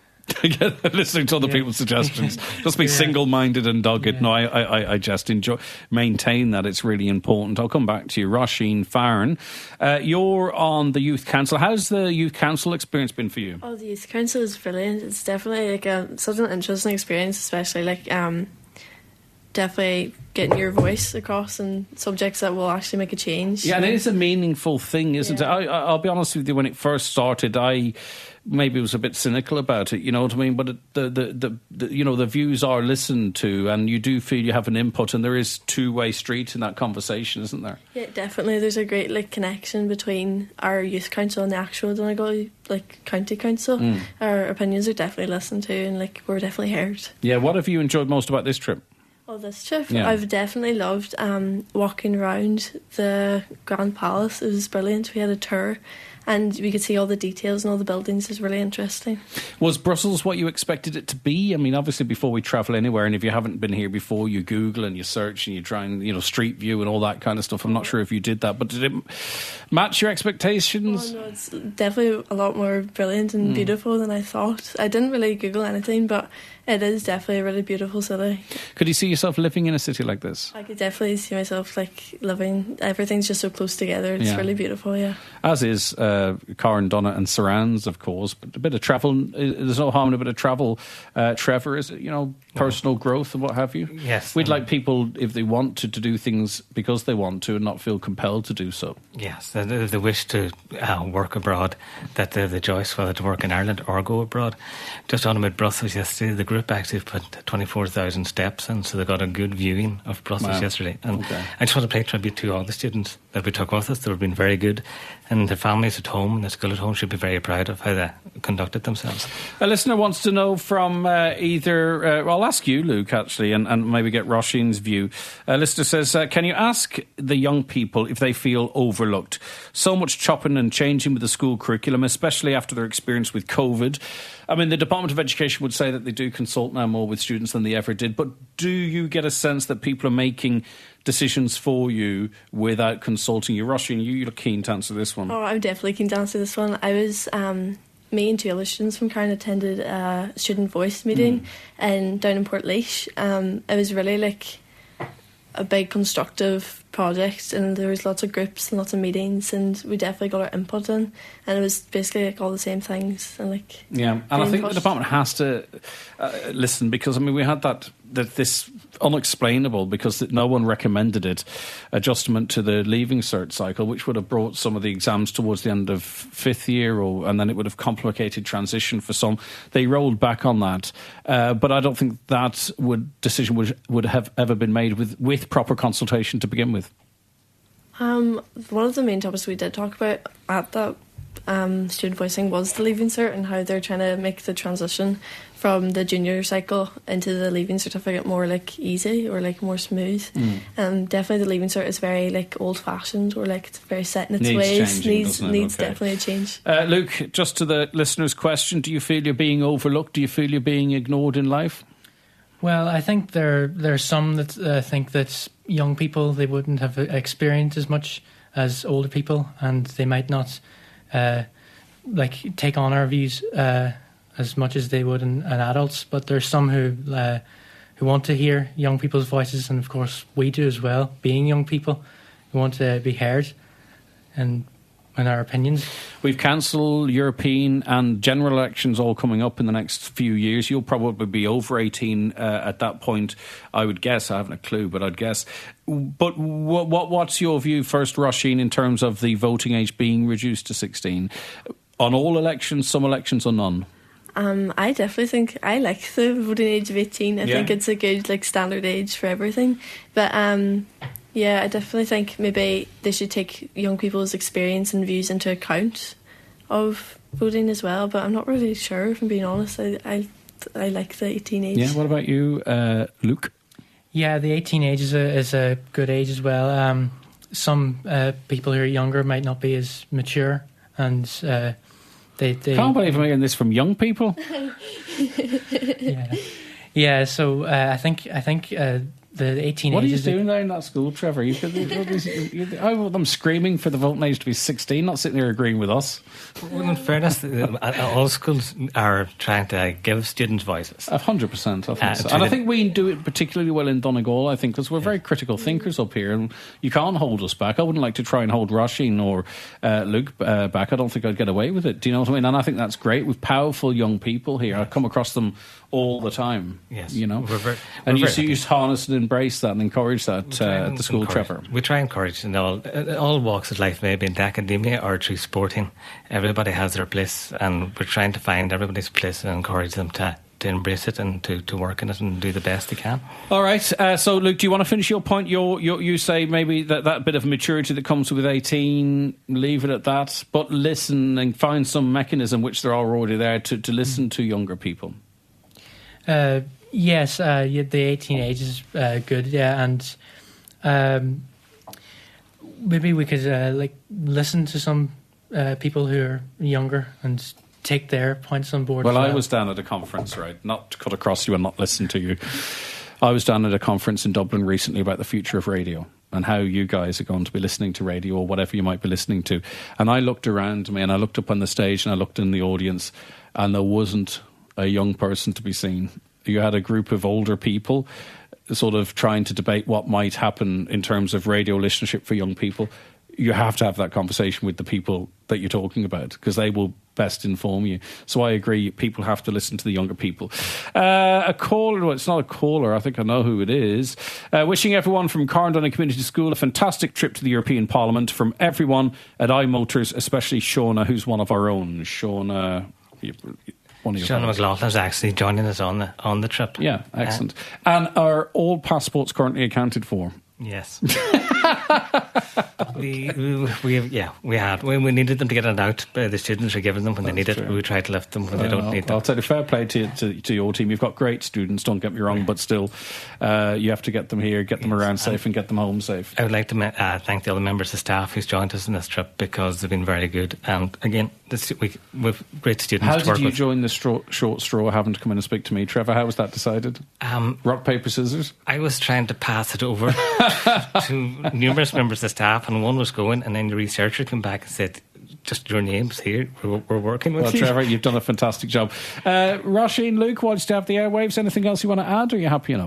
Listening to other Yeah. people's suggestions. Just be Yeah. single-minded and dogged. Yeah. No, I, I, I just enjoy maintain that. It's really important. I'll come back to you, Roisin Farron. Uh, you're on the Youth Council. How's the Youth Council experience been for you? Oh, the Youth Council is brilliant. It's definitely like a, such an interesting experience, especially like um, definitely getting your voice across in subjects that will actually make a change. Yeah, and it is a meaningful thing, isn't Yeah. it? I, I, I'll be honest with you, when it first started, I maybe was a bit cynical about it, you know what I mean? But it, the, the, the, the, you know, the views are listened to, and you do feel you have an input, and there is two-way street in that conversation, isn't there? Yeah, definitely. There's a great like connection between our youth council and the actual Donegal like county council. Mm. Our opinions are definitely listened to, and like we're definitely heard. Yeah, what have you enjoyed most about this trip? Oh, this trip, Yeah. I've definitely loved um, walking around the Grand Palace. It was brilliant. We had a tour, and we could see all the details and all the buildings. It was really interesting. Was Brussels what you expected it to be? I mean, obviously, before we travel anywhere, and if you haven't been here before, you Google and you search and you try and, you know, Street View and all that kind of stuff. I'm not sure if you did that, but did it match your expectations? Oh, no, it's definitely a lot more brilliant and Mm. beautiful than I thought. I didn't really Google anything, but it is definitely a really beautiful city. Could you see yourself living in a city like this? I could definitely see myself like living. Everything's just so close together. It's Yeah. really beautiful. Yeah. As is uh, Carndonagh and surrounds, of course. But a bit of travel, there's no harm in a bit of travel. Uh, Trevor, is it, you know, personal growth and what have you? Yes. We'd um, like people, if they want to, to do things because they want to and not feel compelled to do so. Yes, the, the, the wish to uh, work abroad, that the, the choice whether to work in Ireland or go abroad. Just on about Brussels yesterday, the group actually put twenty-four thousand steps in, so they got a good viewing of Brussels Wow. yesterday. And Okay. I just want to pay tribute to all the students that we took with us. They've been very good, and the families at home and the school at home should be very proud of how they conducted themselves. A listener wants to know from uh, either, uh, well, I'll ask you, Luke, actually, and, and maybe get Roisin's view. A listener says, uh, can you ask the young people if they feel overlooked? So much chopping and changing with the school curriculum, especially after their experience with COVID. I mean, the Department of Education would say that they do consult now more with students than they ever did, but do you get a sense that people are making decisions for you without consulting you? Roisin, you look keen to answer this one. Oh, I'm definitely keen to answer this one. I was, um, me and two other students from Carn attended a student voice meeting Mm. in down in Portlaoise. Um, it was really like, a big constructive project, and there was lots of groups and lots of meetings, and we definitely got our input in, and it was basically like all the same things. And like yeah, and I think the department has to uh, listen, because I mean we had that that this unexplainable, because no one recommended it, adjustment to the Leaving Cert cycle, which would have brought some of the exams towards the end of fifth year, or and then it would have complicated transition for some. They rolled back on that, uh, but I don't think that would decision would would have ever been made with with proper consultation to begin with. Um, one of the main topics we did talk about at that um, student voicing was the Leaving Cert, and how they're trying to make the transition from the junior cycle into the Leaving Certificate more like easy, or like more smooth. Mm. Um, definitely the Leaving Cert is very like old fashioned, or like it's very set in its needs ways. Changing, needs it? needs okay. definitely a change. Uh, Luke, just to the listener's question, do you feel you're being overlooked? Do you feel you're being ignored in life? Well, I think there there are some that uh, think that young people, they wouldn't have experienced as much as older people, and they might not uh, like take on our views uh, as much as they would in, in adults. But there's some who uh, who want to hear young people's voices, and of course we do as well. Being young people, we want to be heard and in our opinions. We've cancelled European and general elections all coming up in the next few years. You'll probably be over eighteen uh, at that point, I would guess. I haven't a clue, but I'd guess. But what, what what's your view first, Roisin, in terms of the voting age being reduced to sixteen? On all elections, some elections or none? Um, I definitely think I like the voting age of eighteen. I yeah. think it's a good like standard age for everything. But um yeah, I definitely think maybe they should take young people's experience and views into account of voting as well. But I'm not really sure, if I'm being honest. I I, I like the eighteen age. Yeah, what about you, uh, Luke? Yeah, the eighteen age is a, is a good age as well. Um, some uh, people who are younger might not be as mature, and uh, they, they... Can't believe I'm hearing this from young people. yeah, yeah. So uh, I think I think... Uh, The eighteen what are you ages doing there in that school, Trevor? You could, you, you, I want them screaming for the voting age to be sixteen, not sitting there agreeing with us. Well, in fairness, all schools are trying to give students voices. A hundred percent, I think uh, so. And I think we do it particularly well in Donegal, I think, because we're very critical thinkers up here, and you can't hold us back. I wouldn't like to try and hold Roisin or uh, Luke uh, back. I don't think I'd get away with it. Do you know what I mean? And I think that's great with powerful young people here. I come across them all the time. Yes, you know, we're very, and we're you, so you harness and embrace that and encourage that uh, at the school, Trevor. We try and encourage in all all walks of life, maybe in academia or through sporting. Everybody has their place, and we're trying to find everybody's place and encourage them to. to embrace it and to, to work in it and do the best they can. All right. Uh, so, Luke, do you want to finish your point? You're, you're, you say maybe that, that bit of maturity that comes with eighteen, leave it at that, but listen and find some mechanism, which there are already there, to, to listen to younger people. Uh, yes, uh, yeah, the eighteen age is uh, good, yeah, and um, maybe we could uh, like listen to some uh, people who are younger and take their points on board. Well, well, I was down at a conference, right? Not to cut across you and not listen to you. I was down at a conference in Dublin recently about the future of radio and how you guys are going to be listening to radio or whatever you might be listening to. And I looked around me and I looked up on the stage and I looked in the audience, and there wasn't a young person to be seen. You had a group of older people sort of trying to debate what might happen in terms of radio listenership for young people. You have to have that conversation with the people that you're talking about, because they will best inform you. So I agree, people have to listen to the younger people. Uh, a caller, well, it's not a caller, I think I know who it is. Uh, wishing everyone from Carndonagh Community School a fantastic trip to the European Parliament from everyone at iMotors, especially Shauna, who's one of our own. Shauna... Shauna McLaughlin's actually joining us on the on the trip. Yeah, excellent. Uh, and are all passports currently accounted for? Yes. we, we, we, yeah, we had. We, we needed them to get it out. Uh, the students were given them when That's they need true. it. We try to lift them when uh, they don't need them. I'll tell you, fair play to, to, to your team. You've got great students, don't get me wrong, yeah. but still, uh, you have to get them here, get them yes. around safe and get them home safe. I would like to uh, thank the other members of staff who's joined us in this trip, because they've been very good. And again, this, we, we've great students How to work did you with. join the straw, short straw having to come in and speak to me? Trevor, how was that decided? Um, Rock, paper, scissors? I was trying to pass it over to numerous members of staff, and one was going, and then the researcher came back and said, just your name's here, we're, we're working with well, you. Well, Trevor, you've done a fantastic job. Uh, Roisin, Luke, whilst you have the airwaves, anything else you want to add, or are you happy enough?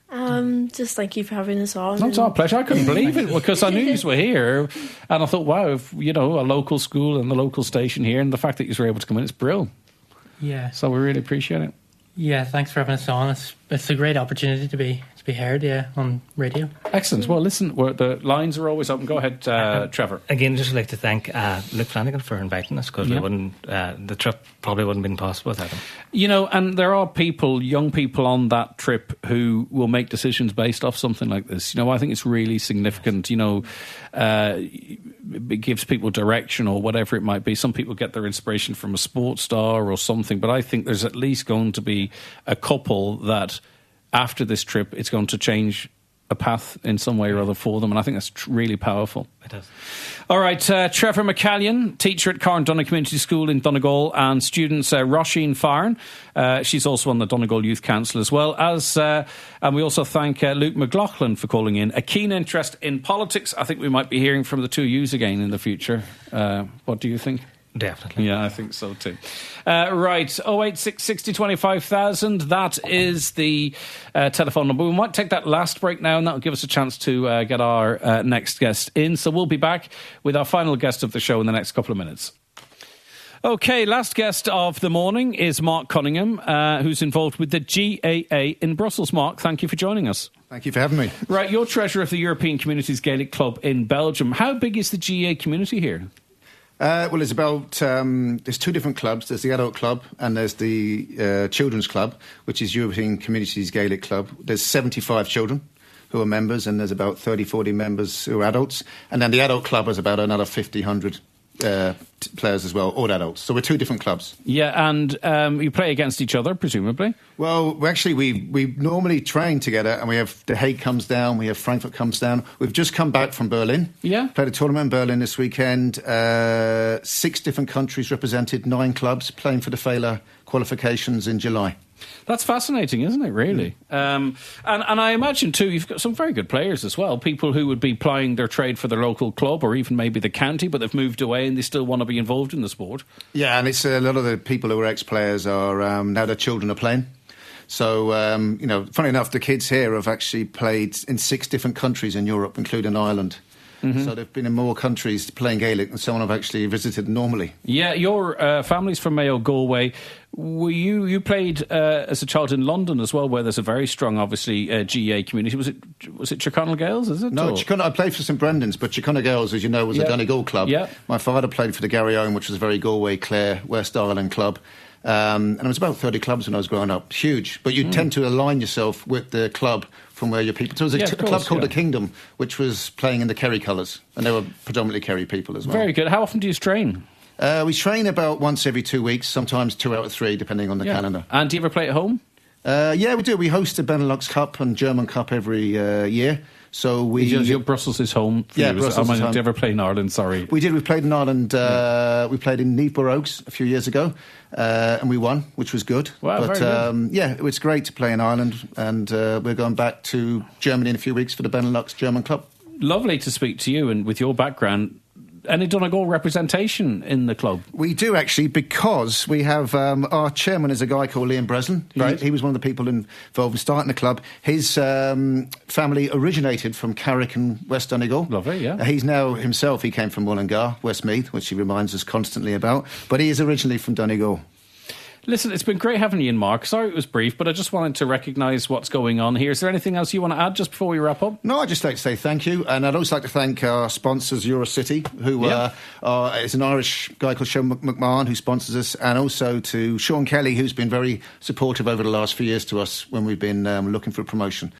Um, just thank you for having us on. No, it's our pleasure. I couldn't believe it because I knew you were here, and I thought, wow, if, you know, a local school and the local station here, and the fact that you were able to come in, it's brilliant. Yeah. So we really appreciate it. Yeah, thanks for having us on. It's it's a great opportunity to be to be heard, yeah, on radio. Excellent. Well, listen, we're, the lines are always open. Go ahead, uh, Trevor. Again, just like to thank uh, Luke Flanagan for inviting us, because Yeah. we wouldn't uh, the trip probably wouldn't have been possible without him. You know, and there are people, young people on that trip who will make decisions based off something like this. You know, I think it's really significant. You know, uh, it gives people direction or whatever it might be. Some people get their inspiration from a sports star or something, but I think there's at least going to be a couple that after this trip it's going to change a path in some way or other for them, and I think that's tr- really powerful. It is. All right, uh, Trevor McCallion, teacher at Carndonagh Community School in Donegal, and students uh, Roisin Farn. Uh, she's also on the Donegal Youth Council as well as, uh, and we also thank uh, Luke McLaughlin for calling in. A keen interest in politics. I think we might be hearing from the two yous again in the future. Uh, what do you think? Definitely. Yeah, I think so too. Uh, right, oh eight six sixty twenty-five thousand. That is the uh, telephone number. We might take that last break now, and that will give us a chance to uh, get our uh, next guest in. So we'll be back with our final guest of the show in the next couple of minutes. OK, last guest of the morning is Mark Cunningham, uh, who's involved with the G A A in Brussels. Mark, thank you for joining us. Thank you for having me. Right, you're treasurer of the European Communities Gaelic Club in Belgium. How big is the G A A community here? Uh, well, there's about um, there's two different clubs. There's the adult club and there's the uh, children's club, which is European Communities Gaelic Club. There's seventy-five children who are members, and there's about thirty, forty members who are adults. And then the adult club has about another fifty, one hundred uh, t- players as well, all adults. So we're two different clubs. Yeah, and um, you play against each other, presumably? Well, we actually, we, we normally train together, and we have The Hague comes down, we have Frankfurt comes down. We've just come back from Berlin. Yeah. Played a tournament in Berlin this weekend. Uh, six different countries represented, nine clubs playing for the F A L A qualifications in July. That's fascinating, isn't it, really? Mm. Um, and, and I imagine, too, you've got some very good players as well, people who would be plying their trade for their local club or even maybe the county, but they've moved away and they still want to be involved in the sport. Yeah, and it's a lot of the people who are ex-players are, um, now their children are playing. So, um, you know, funny enough, the kids here have actually played in six different countries in Europe, including Ireland. Mm-hmm. So they've been in more countries playing Gaelic than someone I've actually visited normally. Yeah, your uh, family's from Mayo, Galway. Were you you played uh, as a child in London as well, where there's a very strong, obviously, uh, G A A community. Was it was it Chirconnell Gaels? Is it? No, or? Chirconnell, I played for St Brendan's, but Chirconnell Gaels, as you know, was yeah. a Donegal club. Yeah. My father played for the Garryowen, which was a very Galway, Clare, West Ireland club. Um, and it was about thirty clubs when I was growing up. Huge. But you mm. tend to align yourself with the club from where your people... So there was a, yeah, t- course, a club called yeah. The Kingdom, which was playing in the Kerry colours. And they were predominantly Kerry people as well. Very good. How often do you train? Uh, we train about once every two weeks, sometimes two out of three, depending on the yeah. calendar. And do you ever play at home? Uh, yeah, we do. We host the Benelux Cup and German Cup every uh, year. So we... Your Brussels is home for yeah, you. Brussels I is mean, home. Did you ever play in Ireland? Sorry. We did. We played in Ireland. Uh, yeah. We played in Newport Oaks a few years ago, uh, and we won, which was good. Wow, but, very good. Um, yeah, it was great to play in Ireland, and uh, we're going back to Germany in a few weeks for the Benelux German Club. Lovely to speak to you, and with your background... Any Donegal representation in the club? We do, actually, because we have um, our chairman is a guy called Liam Breslin. He, right. he was one of the people involved in starting the club. His um, family originated from Carrick and West Donegal. Lovely, yeah. Uh, he's now himself, he came from Mullingar, Westmeath, which he reminds us constantly about. But he is originally from Donegal. Listen, it's been great having you in, Mark. Sorry it was brief, but I just wanted to recognise what's going on here. Is there anything else you want to add just before we wrap up? No, I'd just like to say thank you. And I'd also like to thank our sponsors, Eurocity, who yeah. uh, are, it's an Irish guy called Sean McMahon who sponsors us, and also to Sean Kelly, who's been very supportive over the last few years to us when we've been um, looking for a promotion.